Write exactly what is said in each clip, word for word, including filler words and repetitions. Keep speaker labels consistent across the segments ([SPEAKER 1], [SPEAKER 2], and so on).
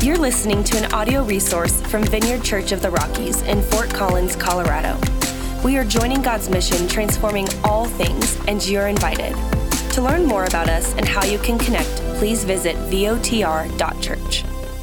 [SPEAKER 1] You're listening to an audio resource from Vineyard Church of the Rockies in Fort Collins, Colorado. We are joining God's mission, transforming all things, and you're invited. To learn more about us and how you can connect, please visit V O T R dot church.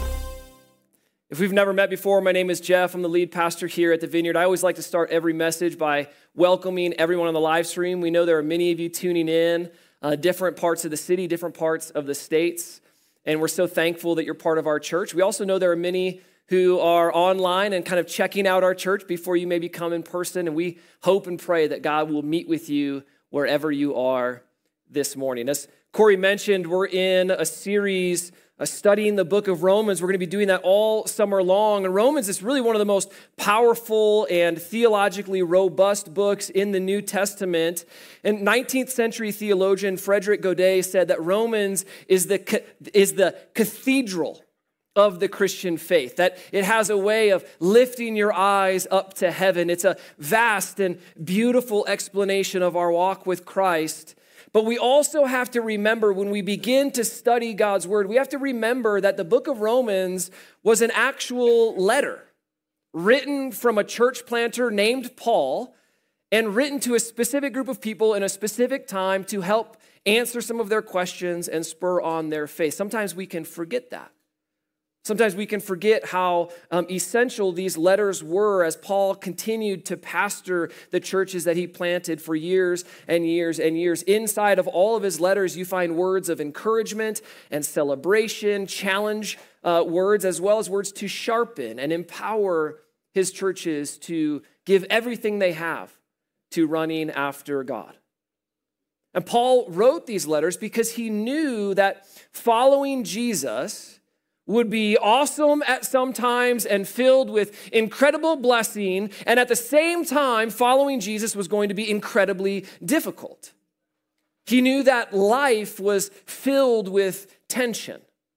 [SPEAKER 2] If we've never met before, my name is Jeff. I'm the lead pastor here at the Vineyard. I always like to start every message by welcoming everyone on the live stream. We know there are many of you tuning in, uh, different parts of the city, different parts of the states, and we're so thankful that you're part of our church. We also know there are many who are online and kind of checking out our church before you maybe come in person, and we hope and pray that God will meet with you wherever you are this morning. As Corey mentioned, we're in a series uh, studying the book of Romans. We're going to be doing that all summer long. And Romans is really one of the most powerful and theologically robust books in the New Testament. And nineteenth century theologian Frederick Godet said that Romans is the, is the cathedral of the Christian faith, that it has a way of lifting your eyes up to heaven. It's a vast and beautiful explanation of our walk with Christ. But we also have to remember when we begin to study God's word, we have to remember that the book of Romans was an actual letter written from a church planter named Paul and written to a specific group of people in a specific time to help answer some of their questions and spur on their faith. Sometimes we can forget that. Sometimes we can forget how um, essential these letters were as Paul continued to pastor the churches that he planted for years and years and years. Inside of all of his letters, you find words of encouragement and celebration, challenge uh, words, as well as words to sharpen and empower his churches to give everything they have to running after God. And Paul wrote these letters because he knew that following Jesus would be awesome at some times and filled with incredible blessing, and at the same time, following Jesus was going to be incredibly difficult. He knew that life was filled with tension.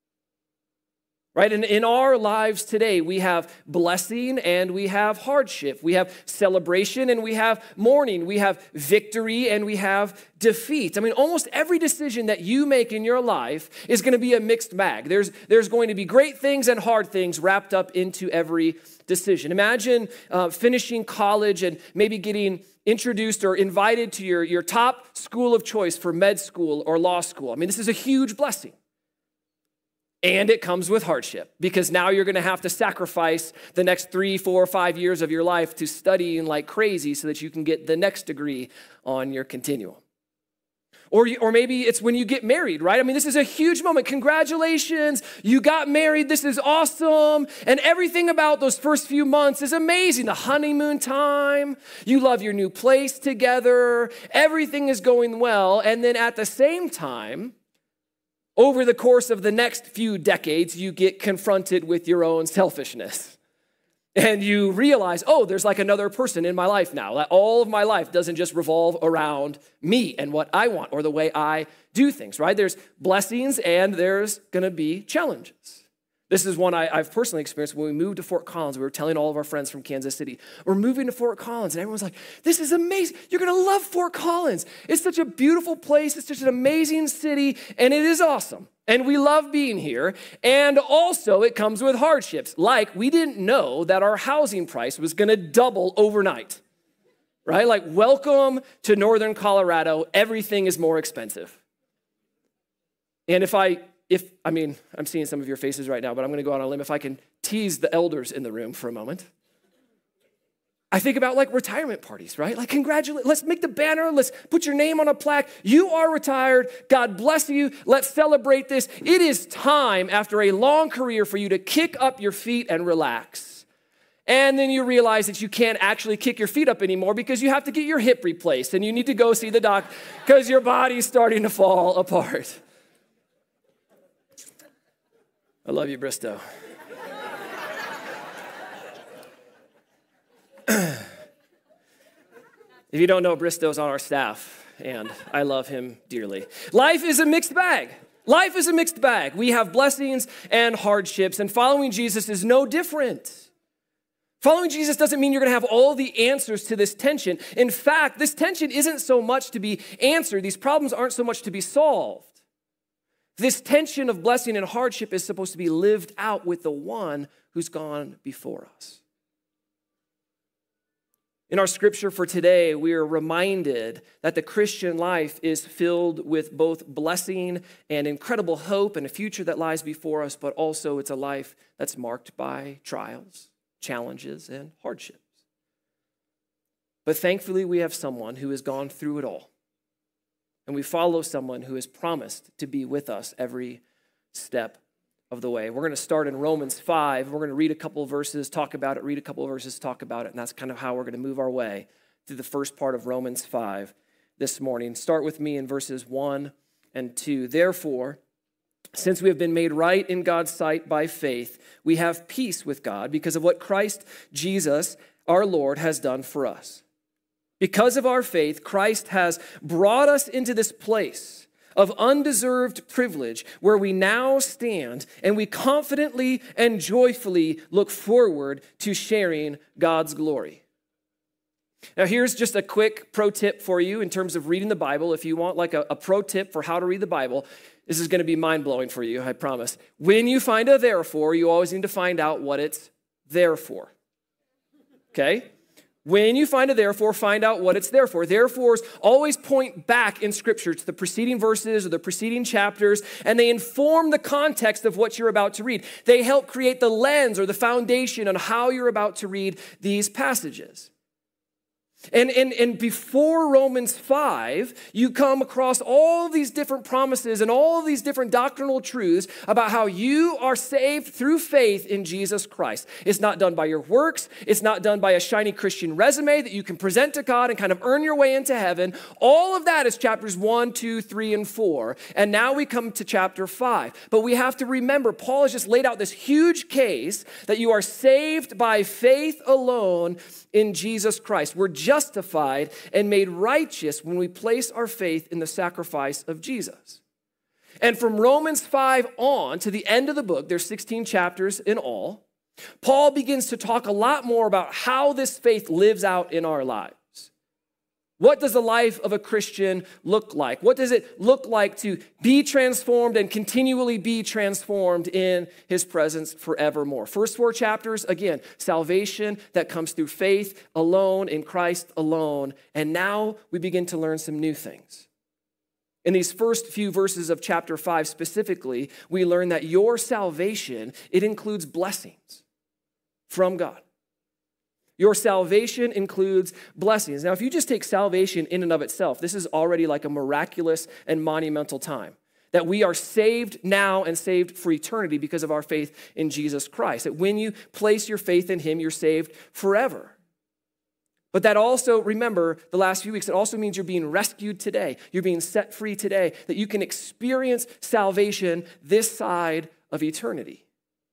[SPEAKER 2] Right? And in our lives today, we have blessing and we have hardship. We have celebration and we have mourning. We have victory and we have defeat. I mean, almost every decision that you make in your life is going to be a mixed bag. There's, there's going to be great things and hard things wrapped up into every decision. Imagine uh, finishing college and maybe getting introduced or invited to your, your top school of choice for med school or law school. I mean, this is a huge blessing. And it comes with hardship because now you're going to have to sacrifice the next three, four, five years of your life to studying like crazy so that you can get the next degree on your continuum. Or, or maybe it's when you get married, right? I mean, this is a huge moment. Congratulations, you got married. This is awesome. And everything about those first few months is amazing. The honeymoon time, you love your new place together. Everything is going well. And then at the same time, over the course of the next few decades, you get confronted with your own selfishness. And you realize, oh, there's like another person in my life now. That all of my life doesn't just revolve around me and what I want or the way I do things, right? There's blessings and there's going to be challenges. This is one I, I've personally experienced when we moved to Fort Collins. We were telling all of our friends from Kansas City, we're moving to Fort Collins. And everyone's like, this is amazing. You're going to love Fort Collins. It's such a beautiful place. It's such an amazing city. And it is awesome. And we love being here. And also it comes with hardships. Like we didn't know that our housing price was going to double overnight. Right? Like welcome to Northern Colorado. Everything is more expensive. And if I... If, I mean, I'm seeing some of your faces right now, but I'm going to go out on a limb. If I can tease the elders in the room for a moment. I think about like retirement parties, right? Like congratulate, let's make the banner. Let's put your name on a plaque. You are retired. God bless you. Let's celebrate this. It is time after a long career for you to kick up your feet and relax. And then you realize that you can't actually kick your feet up anymore because you have to get your hip replaced and you need to go see the doc because your body's starting to fall apart. I love you, Bristow. If you don't know, Bristow's on our staff, and I love him dearly. Life is a mixed bag. Life is a mixed bag. We have blessings and hardships, and following Jesus is no different. Following Jesus doesn't mean you're going to have all the answers to this tension. In fact, this tension isn't so much to be answered. These problems aren't so much to be solved. This tension of blessing and hardship is supposed to be lived out with the one who's gone before us. In our scripture for today, we are reminded that the Christian life is filled with both blessing and incredible hope and a future that lies before us, but also it's a life that's marked by trials, challenges, and hardships. But thankfully, we have someone who has gone through it all. And we follow someone who has promised to be with us every step of the way. We're going to start in Romans five. We're going to read a couple of verses, talk about it, read a couple of verses, talk about it. And that's kind of how we're going to move our way through the first part of Romans five this morning. Start with me in verses one and two. Therefore, since we have been made right in God's sight by faith, we have peace with God because of what Christ Jesus, our Lord, has done for us. Because of our faith, Christ has brought us into this place of undeserved privilege where we now stand and we confidently and joyfully look forward to sharing God's glory. Now, here's just a quick pro tip for you in terms of reading the Bible. If you want like a, a pro tip for how to read the Bible, this is going to be mind-blowing for you, I promise. When you find a therefore, you always need to find out what it's there for. Okay? When you find a therefore, find out what it's there for. Therefores always point back in Scripture to the preceding verses or the preceding chapters, and they inform the context of what you're about to read. They help create the lens or the foundation on how you're about to read these passages. And, and, and before Romans five, you come across all these different promises and all these different doctrinal truths about how you are saved through faith in Jesus Christ. It's not done by your works. It's not done by a shiny Christian resume that you can present to God and kind of earn your way into heaven. All of that is chapters one, two, three, and four. And now we come to chapter five. But we have to remember, Paul has just laid out this huge case that you are saved by faith alone in Jesus Christ. We're justified and made righteous when we place our faith in the sacrifice of Jesus. And from Romans five on to the end of the book, there's sixteen chapters in all, Paul begins to talk a lot more about how this faith lives out in our lives. What does the life of a Christian look like? What does it look like to be transformed and continually be transformed in his presence forevermore? First four chapters, again, salvation that comes through faith alone in Christ alone. And now we begin to learn some new things. In these first few verses of chapter five specifically, we learn that your salvation, it includes blessings from God. Your salvation includes blessings. Now, if you just take salvation in and of itself, this is already like a miraculous and monumental time. That we are saved now and saved for eternity because of our faith in Jesus Christ. That when you place your faith in him, you're saved forever. But that also, remember, the last few weeks, it also means you're being rescued today. You're being set free today. That you can experience salvation this side of eternity.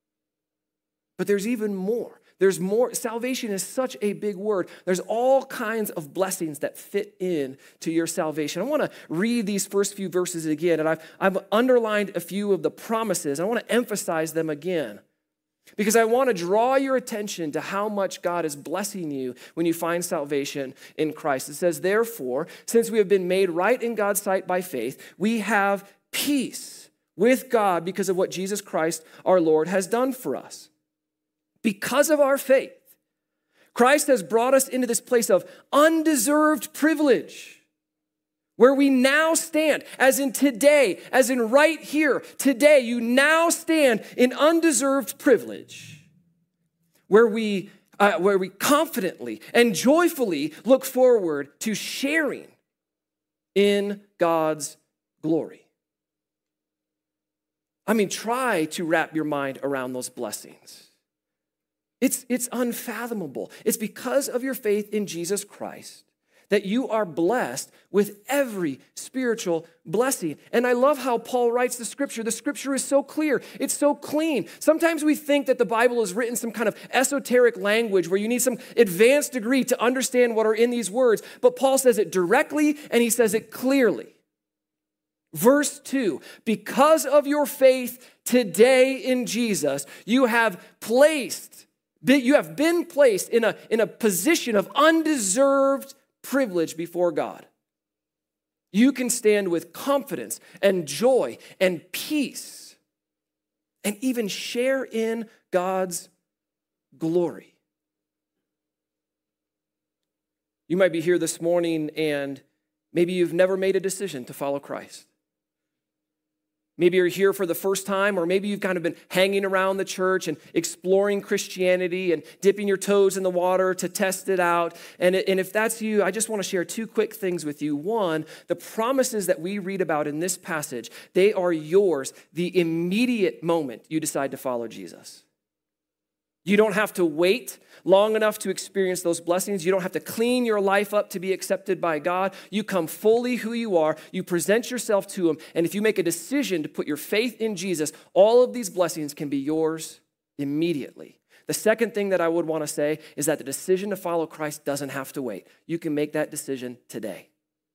[SPEAKER 2] But there's even more. There's more. Salvation is such a big word. There's all kinds of blessings that fit in to your salvation. I want to read these first few verses again, and I've, I've underlined a few of the promises. I want to emphasize them again because I want to draw your attention to how much God is blessing you when you find salvation in Christ. It says, therefore, since we have been made right in God's sight by faith, we have peace with God because of what Jesus Christ, our Lord, has done for us. Because of our faith, Christ has brought us into this place of undeserved privilege where we now stand, as in today, as in right here, today, you now stand in undeserved privilege where we, uh, where we confidently and joyfully look forward to sharing in God's glory. I mean, try to wrap your mind around those blessings. It's, it's unfathomable. It's because of your faith in Jesus Christ that you are blessed with every spiritual blessing. And I love how Paul writes the scripture. The scripture is so clear. It's so clean. Sometimes we think that the Bible is written some kind of esoteric language where you need some advanced degree to understand what are in these words. But Paul says it directly and he says it clearly. Verse two, because of your faith today in Jesus, you have placed You have been placed in a, in a position of undeserved privilege before God. You can stand with confidence and joy and peace and even share in God's glory. You might be here this morning and maybe you've never made a decision to follow Christ. Maybe you're here for the first time, or maybe you've kind of been hanging around the church and exploring Christianity and dipping your toes in the water to test it out. And, and if that's you, I just want to share two quick things with you. One, the promises that we read about in this passage, they are yours the immediate moment you decide to follow Jesus. You don't have to wait long enough to experience those blessings. You don't have to clean your life up to be accepted by God. You come fully who you are. You present yourself to him. And if you make a decision to put your faith in Jesus, all of these blessings can be yours immediately. The second thing that I would want to say is that the decision to follow Christ doesn't have to wait. You can make that decision today.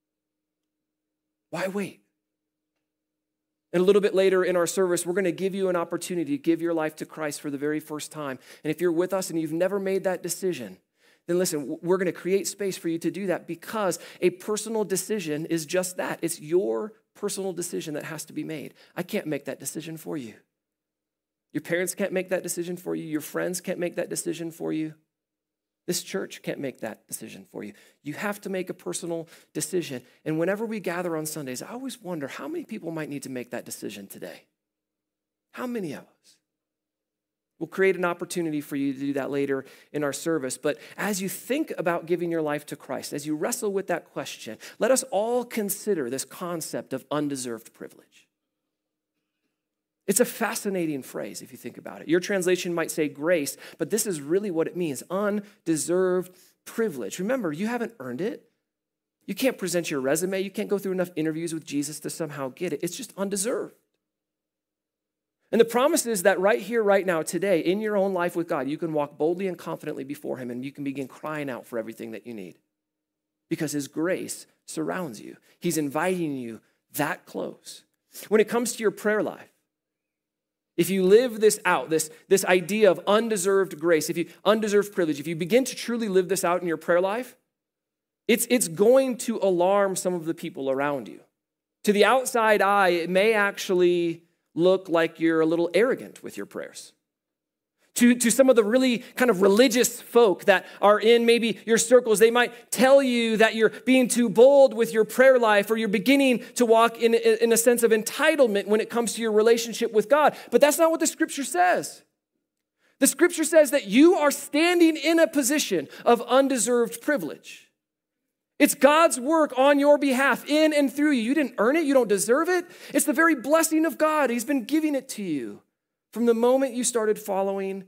[SPEAKER 2] Why wait? And a little bit later in our service, we're going to give you an opportunity to give your life to Christ for the very first time. And if you're with us and you've never made that decision, then listen, we're going to create space for you to do that, because a personal decision is just that. It's your personal decision that has to be made. I can't make that decision for you. Your parents can't make that decision for you. Your friends can't make that decision for you. This church can't make that decision for you. You have to make a personal decision. And whenever we gather on Sundays, I always wonder how many people might need to make that decision today. How many of us? We'll create an opportunity for you to do that later in our service. But as you think about giving your life to Christ, as you wrestle with that question, let us all consider this concept of undeserved privilege. It's a fascinating phrase if you think about it. Your translation might say grace, but this is really what it means, undeserved privilege. Remember, you haven't earned it. You can't present your resume. You can't go through enough interviews with Jesus to somehow get it. It's just undeserved. And the promise is that right here, right now, today, in your own life with God, you can walk boldly and confidently before him, and you can begin crying out for everything that you need, because his grace surrounds you. He's inviting you that close. When it comes to your prayer life, if you live this out, this, this idea of undeserved grace, if you undeserved privilege, if you begin to truly live this out in your prayer life, it's, it's going to alarm some of the people around you. To the outside eye, it may actually look like you're a little arrogant with your prayers. To, to some of the really kind of religious folk that are in maybe your circles, they might tell you that you're being too bold with your prayer life, or you're beginning to walk in, in a sense of entitlement when it comes to your relationship with God. But that's not what the scripture says. The scripture says that you are standing in a position of undeserved privilege. It's God's work on your behalf, in and through you. You didn't earn it. You don't deserve it. It's the very blessing of God. He's been giving it to you from the moment you started following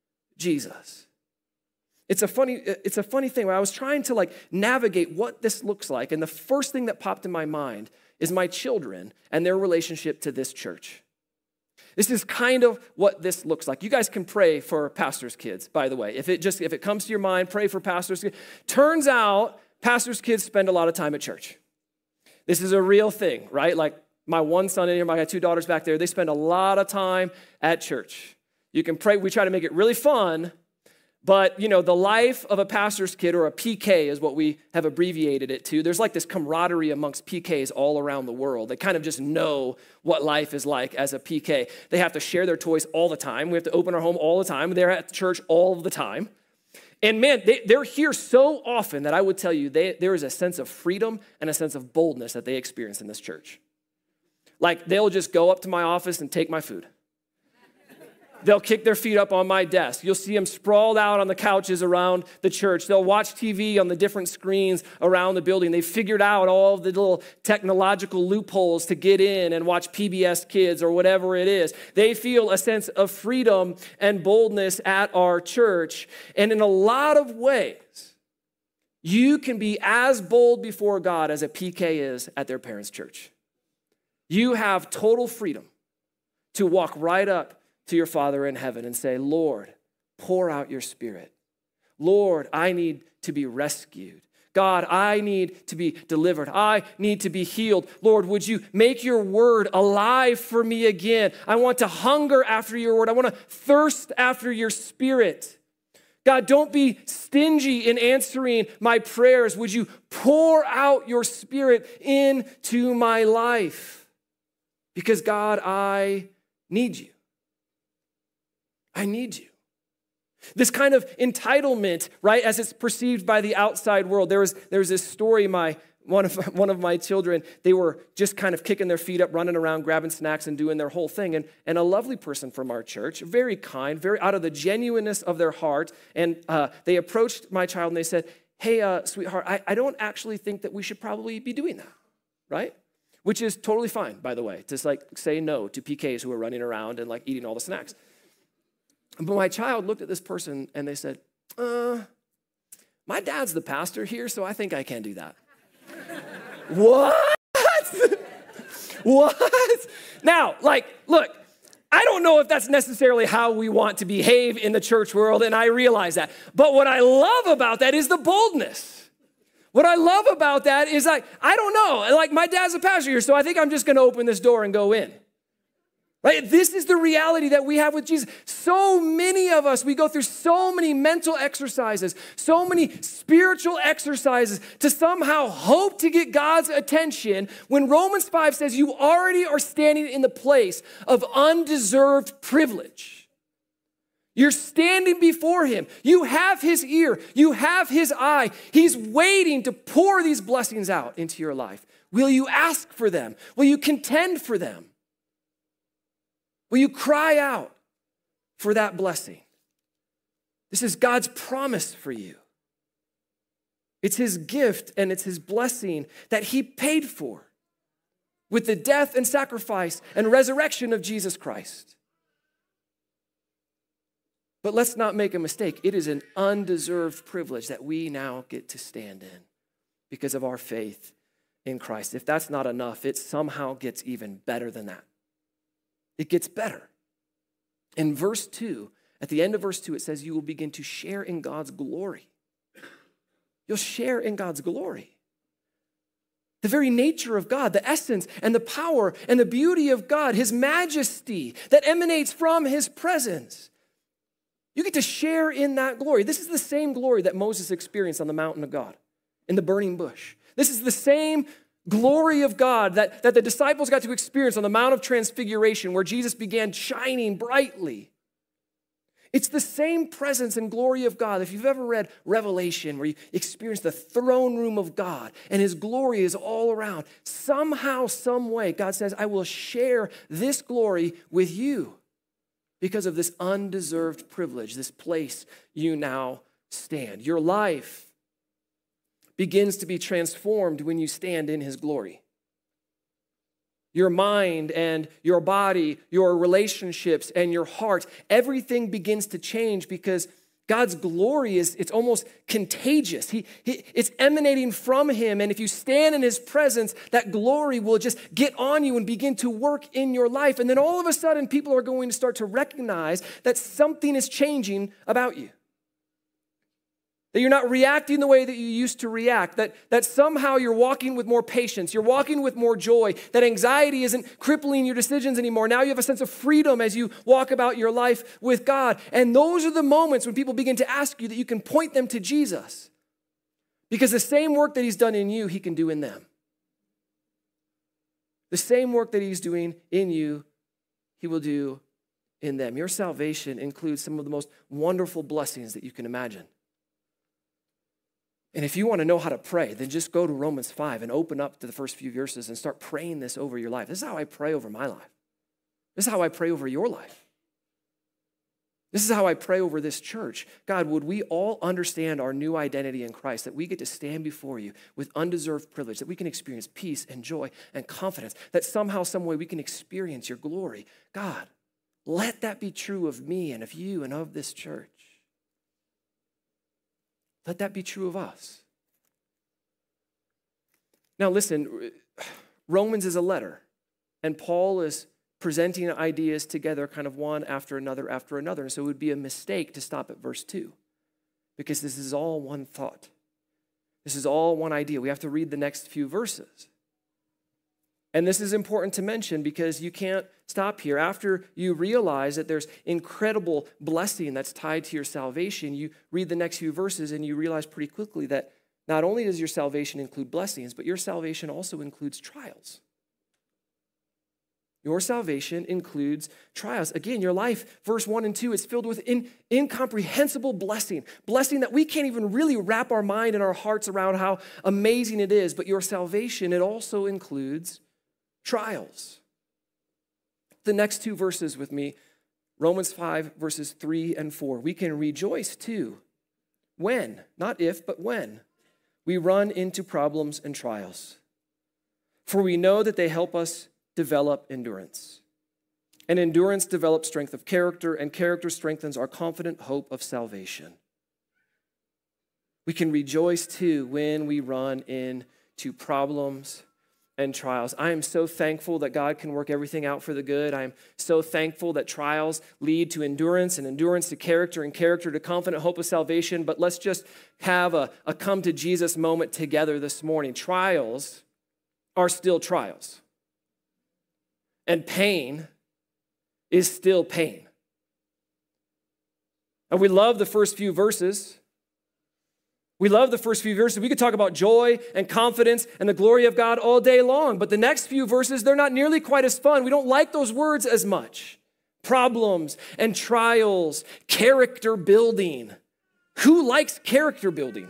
[SPEAKER 2] Jesus. It's a funny, it's a funny thing. When I was trying to like navigate what this looks like, and the first thing that popped in my mind is my children and their relationship to this church. This is kind of what this looks like. You guys can pray for pastors' kids, by the way. If it just if it comes to your mind, pray for pastors' kids. Turns out pastors' kids spend a lot of time at church. This is a real thing, right? Like my one son in here, my two daughters back there, they spend a lot of time at church. You can pray. We try to make it really fun, but you know, the life of a pastor's kid, or a P K is what we have abbreviated it to. There's like this camaraderie amongst P Ks all around the world. They kind of just know what life is like as a P K. They have to share their toys all the time. We have to open our home all the time. They're at church all the time. And man, they, they're here so often that I would tell you they, there is a sense of freedom and a sense of boldness that they experience in this church. Like they'll just go up to my office and take my food. They'll kick their feet up on my desk. You'll see them sprawled out on the couches around the church. They'll watch T V on the different screens around the building. They've figured out all of the little technological loopholes to get in and watch P B S Kids or whatever it is. They feel a sense of freedom and boldness at our church. And in a lot of ways, you can be as bold before God as a P K is at their parents' church. You have total freedom to walk right up to your Father in heaven and say, Lord, pour out your Spirit. Lord, I need to be rescued. God, I need to be delivered. I need to be healed. Lord, would you make your word alive for me again? I want to hunger after your word. I want to thirst after your Spirit. God, don't be stingy in answering my prayers. Would you pour out your Spirit into my life? Because God, I need you. I need you. This kind of entitlement, right, as it's perceived by the outside world. There was, there was this story, my one of, one of my children, they were just kind of kicking their feet up, running around, grabbing snacks and doing their whole thing. And, and a lovely person from our church, very kind, very out of the genuineness of their heart. And uh, they approached my child and they said, hey, uh, sweetheart, I, I don't actually think that we should probably be doing that, right? Which is totally fine, by the way, to like say no to P Ks who are running around and like eating all the snacks. But my child looked at this person and they said, uh, my dad's the pastor here, so I think I can do that. What? What? Now, like, look, I don't know if that's necessarily how we want to behave in the church world, and I realize that. But what I love about that is the boldness. What I love about that is like, I don't know, like my dad's a pastor here, so I think I'm just going to open this door and go in. Right? This is the reality that we have with Jesus. So many of us, we go through so many mental exercises, so many spiritual exercises to somehow hope to get God's attention when Romans five says you already are standing in the place of undeserved privilege. You're standing before him. You have his ear. You have his eye. He's waiting to pour these blessings out into your life. Will you ask for them? Will you contend for them? Will you cry out for that blessing? This is God's promise for you. It's his gift and it's his blessing that he paid for with the death and sacrifice and resurrection of Jesus Christ. But let's not make a mistake. It is an undeserved privilege that we now get to stand in because of our faith in Christ. If that's not enough, it somehow gets even better than that. It gets better. In verse two, at the end of verse two, it says you will begin to share in God's glory. You'll share in God's glory. The very nature of God, the essence and the power and the beauty of God, his majesty that emanates from his presence. You get to share in that glory. This is the same glory that Moses experienced on the mountain of God, in the burning bush. This is the same glory of God that, that the disciples got to experience on the Mount of Transfiguration where Jesus began shining brightly. It's the same presence and glory of God. If you've ever read Revelation where you experience the throne room of God and his glory is all around, somehow, some way, God says, I will share this glory with you because of this undeserved privilege, this place you now stand. Your life begins to be transformed when you stand in his glory. Your mind and your body, your relationships and your heart, everything begins to change because God's glory is, it's almost contagious. He, he, it's emanating from him. And if you stand in his presence, that glory will just get on you and begin to work in your life. And then all of a sudden, people are going to start to recognize that something is changing about you. That you're not reacting the way that you used to react, that, that somehow you're walking with more patience, you're walking with more joy, that anxiety isn't crippling your decisions anymore. Now you have a sense of freedom as you walk about your life with God. And those are the moments when people begin to ask you that you can point them to Jesus. Because the same work that he's done in you, he can do in them. The same work that he's doing in you, he will do in them. Your salvation includes some of the most wonderful blessings that you can imagine. And if you want to know how to pray, then just go to Romans five and open up to the first few verses and start praying this over your life. This is how I pray over my life. This is how I pray over your life. This is how I pray over this church. God, would we all understand our new identity in Christ, that we get to stand before you with undeserved privilege, that we can experience peace and joy and confidence, that somehow, some way we can experience your glory. God, let that be true of me and of you and of this church. Let that be true of us. Now listen, Romans is a letter, and Paul is presenting ideas together kind of one after another after another. And so it would be a mistake to stop at verse two, because this is all one thought. This is all one idea. We have to read the next few verses. And this is important to mention because you can't stop here. After you realize that there's incredible blessing that's tied to your salvation, you read the next few verses and you realize pretty quickly that not only does your salvation include blessings, but your salvation also includes trials. Your salvation includes trials. Again, your life, verse one and two, is filled with in, incomprehensible blessing. Blessing that we can't even really wrap our mind and our hearts around how amazing it is. But your salvation, it also includes trials. The next two verses with me, Romans five, verses three and four. We can rejoice too. When, not if, but when, we run into problems and trials. For we know that they help us develop endurance. And endurance develops strength of character, and character strengthens our confident hope of salvation. We can rejoice too when we run into problems and trials. I am so thankful that God can work everything out for the good. I am so thankful that trials lead to endurance, and endurance to character, and character to confident hope of salvation. But let's just have a, a come to Jesus moment together this morning. Trials are still trials. And pain is still pain. And we love the first few verses. We love the first few verses. We could talk about joy and confidence and the glory of God all day long. But the next few verses, they're not nearly quite as fun. We don't like those words as much. Problems and trials, character building. Who likes character building?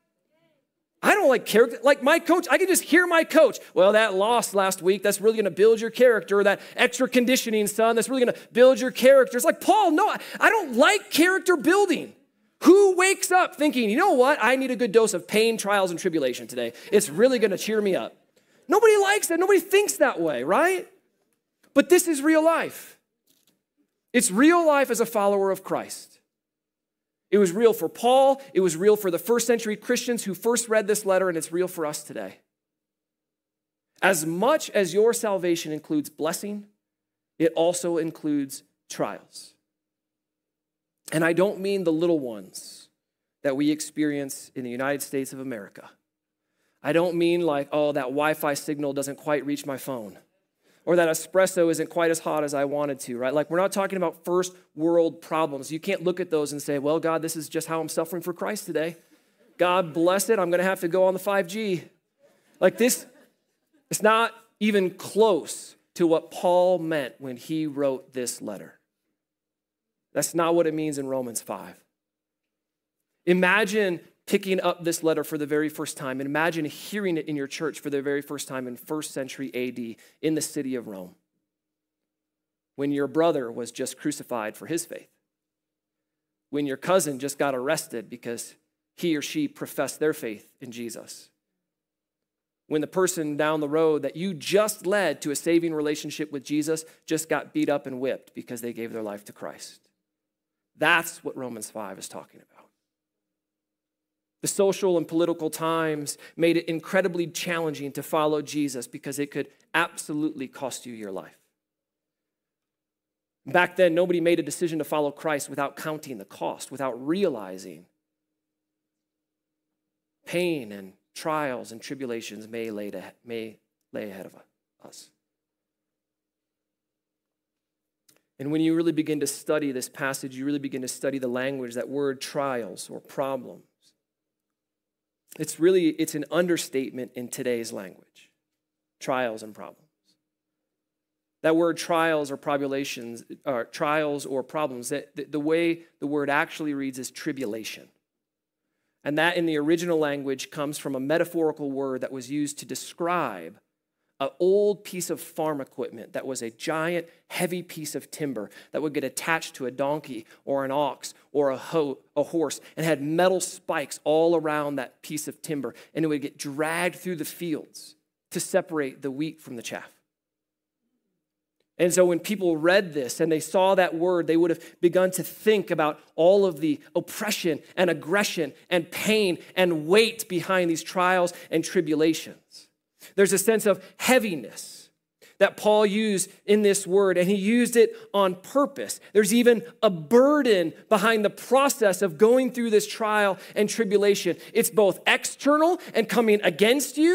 [SPEAKER 2] I don't like character. Like my coach, I can just hear my coach. Well, that loss last week, that's really going to build your character. That extra conditioning, son, that's really going to build your character. It's like, Paul, no, I don't like character building. Who wakes up thinking, you know what? I need a good dose of pain, trials, and tribulation today. It's really going to cheer me up. Nobody likes that. Nobody thinks that way, right? But this is real life. It's real life as a follower of Christ. It was real for Paul. It was real for the first century Christians who first read this letter, and it's real for us today. As much as your salvation includes blessing, it also includes trials. And I don't mean the little ones that we experience in the United States of America. I don't mean like, oh, that Wi-Fi signal doesn't quite reach my phone, or that espresso isn't quite as hot as I wanted to, right? Like, we're not talking about first world problems. You can't look at those and say, well, God, this is just how I'm suffering for Christ today. God bless it. I'm going to have to go on the five G. Like this, it's not even close to what Paul meant when he wrote this letter. That's not what it means in Romans five. Imagine picking up this letter for the very first time, and imagine hearing it in your church for the very first time in first century A D in the city of Rome, when your brother was just crucified for his faith, when your cousin just got arrested because he or she professed their faith in Jesus, when the person down the road that you just led to a saving relationship with Jesus just got beat up and whipped because they gave their life to Christ. That's what Romans five is talking about. The social and political times made it incredibly challenging to follow Jesus because it could absolutely cost you your life. Back then, nobody made a decision to follow Christ without counting the cost, without realizing pain and trials and tribulations may lay, to, may lay ahead of us. And when you really begin to study this passage, you really begin to study the language, that word trials or problems. It's really, it's an understatement in today's language, trials and problems. That word trials or tribulations, or trials or problems, that the, the way the word actually reads is tribulation. And that in the original language comes from a metaphorical word that was used to describe an old piece of farm equipment that was a giant, heavy piece of timber that would get attached to a donkey or an ox or a, ho- a horse and had metal spikes all around that piece of timber, and it would get dragged through the fields to separate the wheat from the chaff. And so when people read this and they saw that word, they would have begun to think about all of the oppression and aggression and pain and weight behind these trials and tribulations. There's a sense of heaviness that Paul used in this word, and he used it on purpose. There's even a burden behind the process of going through this trial and tribulation. It's both external and coming against you,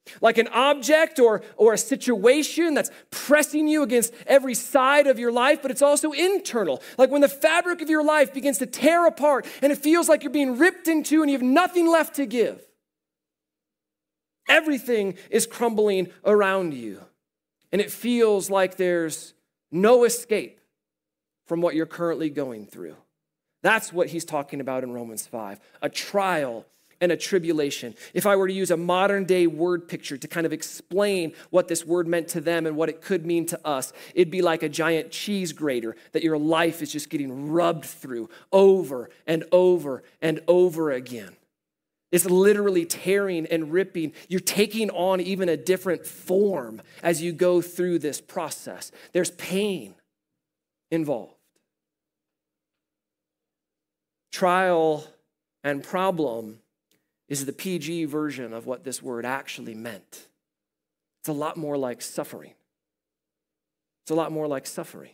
[SPEAKER 2] like an object or, or a situation that's pressing you against every side of your life, but it's also internal. Like when the fabric of your life begins to tear apart and it feels like you're being ripped into and you have nothing left to give. Everything is crumbling around you, and it feels like there's no escape from what you're currently going through. That's what he's talking about in Romans five, a trial and a tribulation. If I were to use a modern day word picture to kind of explain what this word meant to them and what it could mean to us, it'd be like a giant cheese grater that your life is just getting rubbed through over and over and over again. It's literally tearing and ripping. You're taking on even a different form as you go through this process. There's pain involved. Trial and problem is the P G version of what this word actually meant. It's a lot more like suffering. It's a lot more like suffering.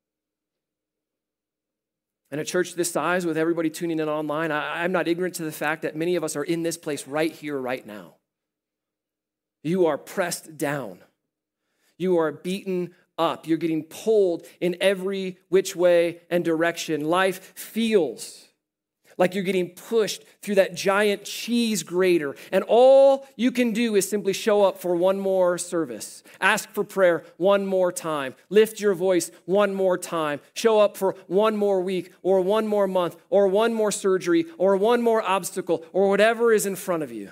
[SPEAKER 2] In a church this size, with everybody tuning in online, I, I'm not ignorant to the fact that many of us are in this place right here, right now. You are pressed down. You are beaten up. You're getting pulled in every which way and direction. Life feels like you're getting pushed through that giant cheese grater. And all you can do is simply show up for one more service. Ask for prayer one more time. Lift your voice one more time. Show up for one more week or one more month or one more surgery or one more obstacle or whatever is in front of you.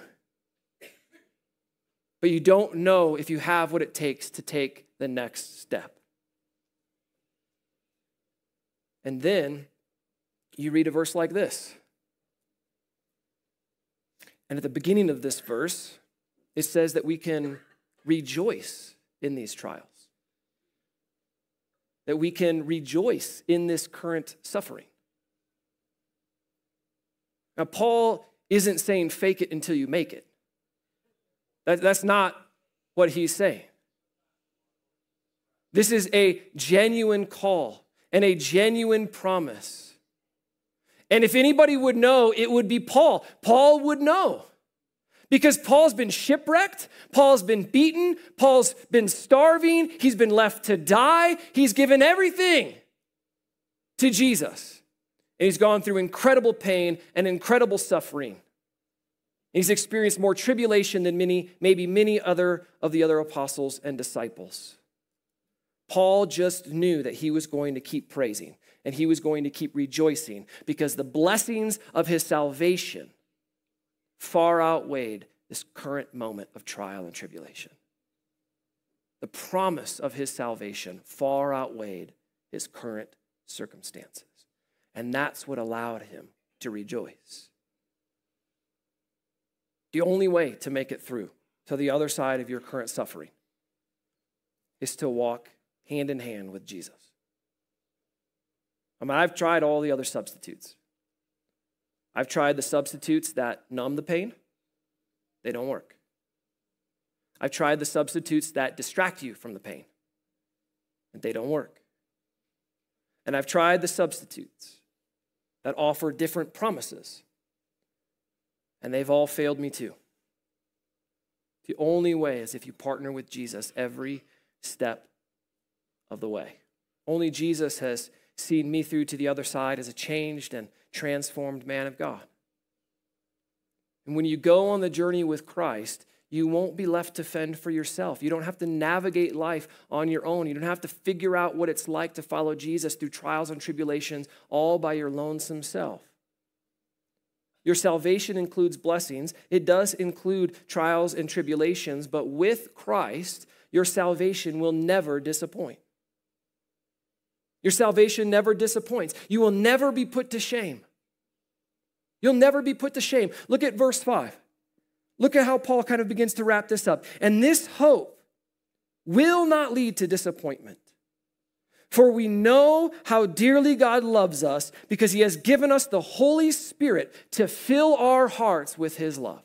[SPEAKER 2] But you don't know if you have what it takes to take the next step. And then you read a verse like this. And at the beginning of this verse, it says that we can rejoice in these trials. That we can rejoice in this current suffering. Now, Paul isn't saying fake it until you make it. That, that's not what he's saying. This is a genuine call and a genuine promise. And if anybody would know, it would be Paul. Paul would know. Because Paul's been shipwrecked, Paul's been beaten, Paul's been starving, he's been left to die. He's given everything to Jesus. And he's gone through incredible pain and incredible suffering. He's experienced more tribulation than many, maybe many other of the other apostles and disciples. Paul just knew that he was going to keep praising and he was going to keep rejoicing because the blessings of his salvation far outweighed this current moment of trial and tribulation. The promise of his salvation far outweighed his current circumstances. And that's what allowed him to rejoice. The only way to make it through to the other side of your current suffering is to walk hand in hand with Jesus. I mean, I've tried all the other substitutes. I've tried the substitutes that numb the pain. They don't work. I've tried the substitutes that distract you from the pain. And they don't work. And I've tried the substitutes that offer different promises. And they've all failed me too. The only way is if you partner with Jesus every step of the way. Only Jesus has seen me through to the other side as a changed and transformed man of God. And when you go on the journey with Christ, you won't be left to fend for yourself. You don't have to navigate life on your own. You don't have to figure out what it's like to follow Jesus through trials and tribulations all by your lonesome self. Your salvation includes blessings. It does include trials and tribulations, but with Christ, your salvation will never disappoint. Your salvation never disappoints. You will never be put to shame. You'll never be put to shame. Look at verse five. Look at how Paul kind of begins to wrap this up. And this hope will not lead to disappointment. For we know how dearly God loves us because he has given us the Holy Spirit to fill our hearts with his love.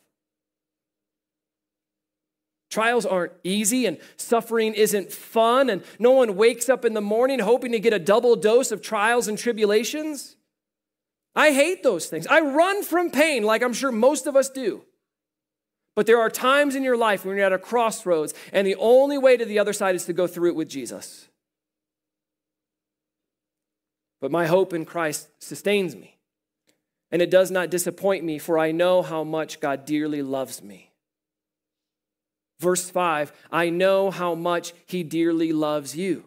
[SPEAKER 2] Trials aren't easy and suffering isn't fun and no one wakes up in the morning hoping to get a double dose of trials and tribulations. I hate those things. I run from pain like I'm sure most of us do. But there are times in your life when you're at a crossroads and the only way to the other side is to go through it with Jesus. But my hope in Christ sustains me, and it does not disappoint me, for I know how much God dearly loves me. Verse five, I know how much he dearly loves you.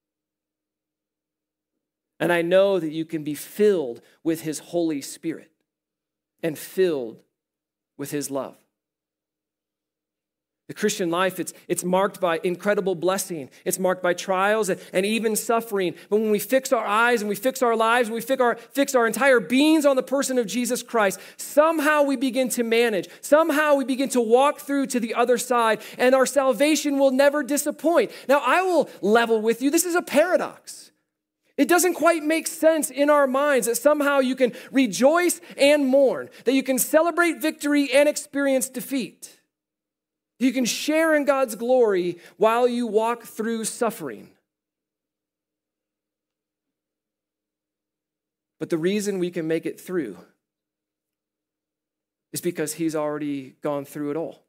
[SPEAKER 2] And I know that you can be filled with his Holy Spirit and filled with his love. The Christian life, it's, it's marked by incredible blessing. It's marked by trials and, and even suffering. But when we fix our eyes and we fix our lives and we fix our, fix our entire beings on the person of Jesus Christ, somehow we begin to manage. Somehow we begin to walk through to the other side, and our salvation will never disappoint. Now, I will level with you. This is a paradox. It doesn't quite make sense in our minds that somehow you can rejoice and mourn, that you can celebrate victory and experience defeat. You can share in God's glory while you walk through suffering. But the reason we can make it through is because he's already gone through it all.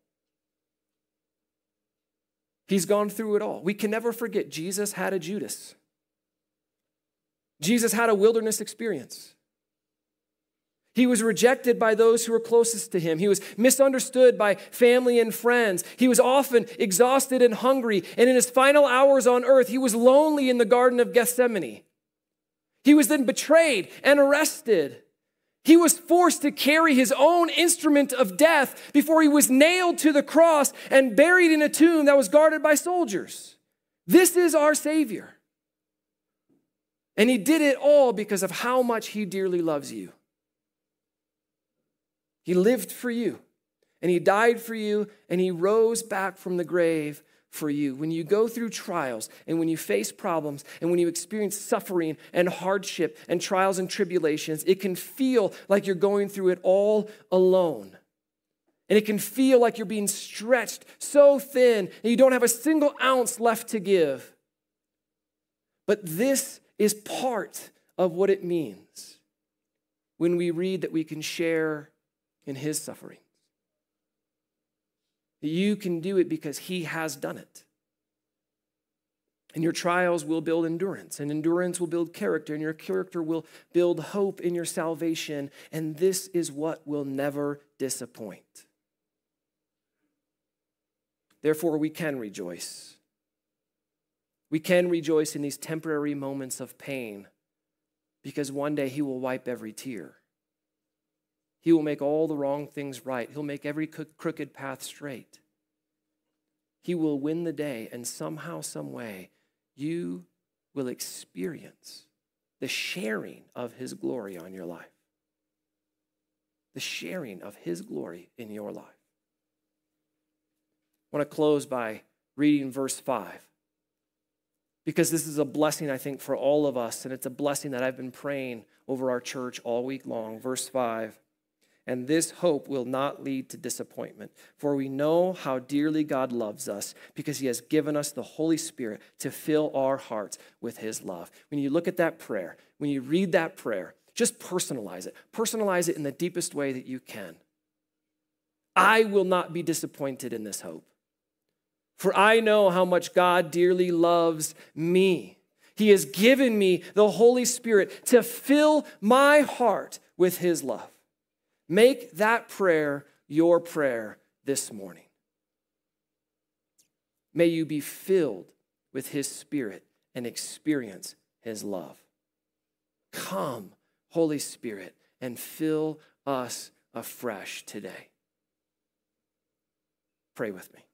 [SPEAKER 2] He's gone through it all. We can never forget Jesus had a Judas. Jesus had a wilderness experience. He was rejected by those who were closest to him. He was misunderstood by family and friends. He was often exhausted and hungry. And in his final hours on earth, he was lonely in the Garden of Gethsemane. He was then betrayed and arrested. He was forced to carry his own instrument of death before he was nailed to the cross and buried in a tomb that was guarded by soldiers. This is our Savior. And he did it all because of how much he dearly loves you. He lived for you, and he died for you, and he rose back from the grave for you. When you go through trials, and when you face problems, and when you experience suffering and hardship and trials and tribulations, it can feel like you're going through it all alone. And it can feel like you're being stretched so thin, and you don't have a single ounce left to give. But this is part of what it means when we read that we can share in his suffering. You can do it because he has done it. And your trials will build endurance, and endurance will build character, and your character will build hope in your salvation, and this is what will never disappoint. Therefore, we can rejoice. We can rejoice in these temporary moments of pain because one day he will wipe every tear. He will make all the wrong things right. He'll make every crooked path straight. He will win the day, and somehow, some way, you will experience the sharing of his glory on your life. The sharing of his glory in your life. I want to close by reading verse five, because this is a blessing, I think, for all of us, and it's a blessing that I've been praying over our church all week long. Verse five. And this hope will not lead to disappointment, for we know how dearly God loves us because he has given us the Holy Spirit to fill our hearts with his love. When you look at that prayer, when you read that prayer, just personalize it. Personalize it in the deepest way that you can. I will not be disappointed in this hope, for I know how much God dearly loves me. He has given me the Holy Spirit to fill my heart with his love. Make that prayer your prayer this morning. May you be filled with his Spirit and experience his love. Come, Holy Spirit, and fill us afresh today. Pray with me.